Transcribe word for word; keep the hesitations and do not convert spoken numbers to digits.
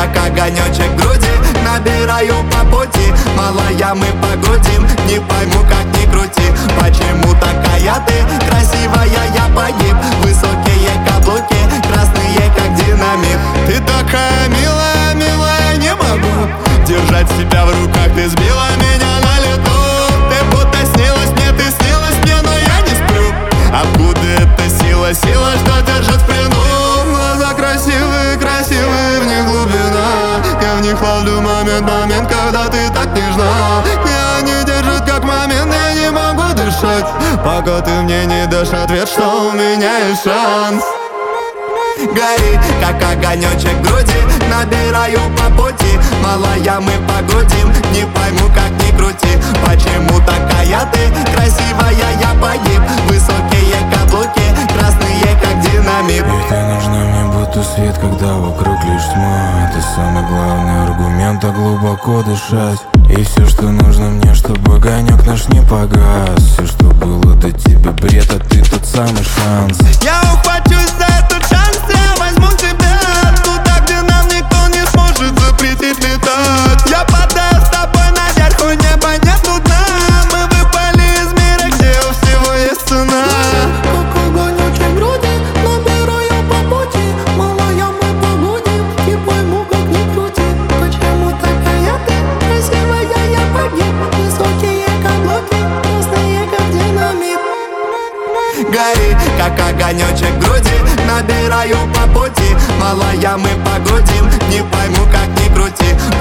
как огонечек груди, набираю по пути. Малая, мы погодим, не пойму, как ни крути. Почему такая ты красивая, я погиб. Высокие каблуки, красные, как динамит. Ты такая милая, милая, не могу держать себя в руках, ты сбила меня на лету. Ты будто снилась мне, ты снилась мне, но я не сплю. Откуда эта сила, сила, что держит в плену? Глаза красивые, красивые, в них глубина. Я в них ловлю момент, момент, когда ты так нежна. Меня не держит как момент, я не могу дышать, пока ты мне не дашь ответ, что у меня есть шанс. Гори, как огонечек груди, набираю по пути. Малая, мы погодим, не пойму, как ни крути. Почему такая ты красивая, я погиб. Высокие каблуки, красные, как динамит. И ты нужна мне будто свет, когда вокруг лишь тьма. Это самый главный аргумент, а глубоко дышать. И все, что нужно мне, чтобы огонек наш не погас. Все, что было до тебя бред, а ты тот самый шанс. Я ухвачусь за этот шанс, я возьму тебя туда, где нам никто не сможет запретить летать. Я падаю с тобой наверх, у неба нету дна. Мы выпали из мира, где у всего есть цена. Как огонечек груди, набираю по пути. Малая, мы погодим, не пойму, как ни крути. Почему такая ты красивая, я погиб. Высокие каблуки, красные, как динамит. Гори, как огонечек груди, набираю по пути. Малая, мы погодим, не пойму, как ни крути.